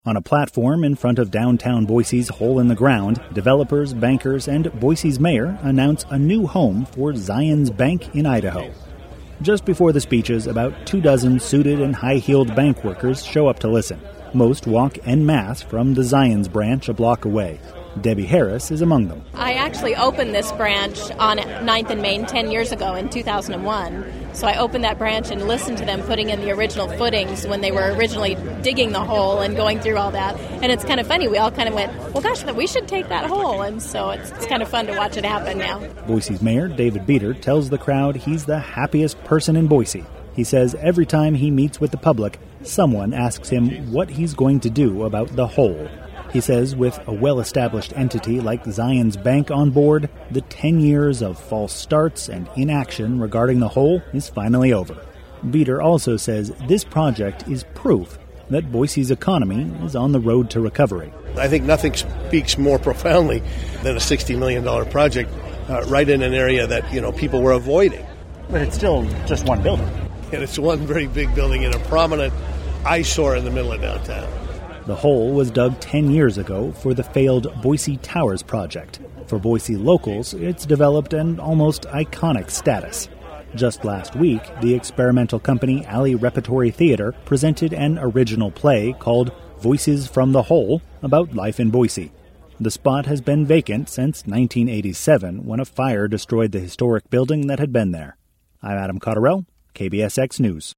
On a platform in front of downtown Boise's Hole in the Ground, developers, bankers, and Boise's mayor announce a new home for Zions Bank in Idaho. Just before the speeches, about 24 suited and high-heeled bank workers show up to listen. Most walk en masse from the Zions branch a block away. Debbie Harris is among them. I actually opened this branch on 9th and Main 10 years ago in 2001. So I opened that branch and listened to them putting in the original footings when they were originally digging the hole and going through all that. And it's kind of funny. We all kind of went, well, gosh, we should take that hole. And so it's kind of fun to watch it happen now. Boise's mayor, David Beater, tells the crowd he's the happiest person in Boise. He says every time he meets with the public, someone asks him what he's going to do about the hole. He says with a well-established entity like Zions Bank on board, the 10 years of false starts and inaction regarding the hole is finally over. Beater also says this project is proof that Boise's economy is on the road to recovery. I think nothing speaks more profoundly than a $60 million project right in an area that, people were avoiding. But it's still just one building. And it's one very big building in a prominent eyesore in the middle of downtown. The hole was dug 10 years ago for the failed Boise Towers project. For Boise locals, it's developed an almost iconic status. Just last week, the experimental company Alley Repertory Theater presented an original play called Voices from the Hole about life in Boise. The spot has been vacant since 1987 when a fire destroyed the historic building that had been there. I'm Adam Cotterell, KBSX News.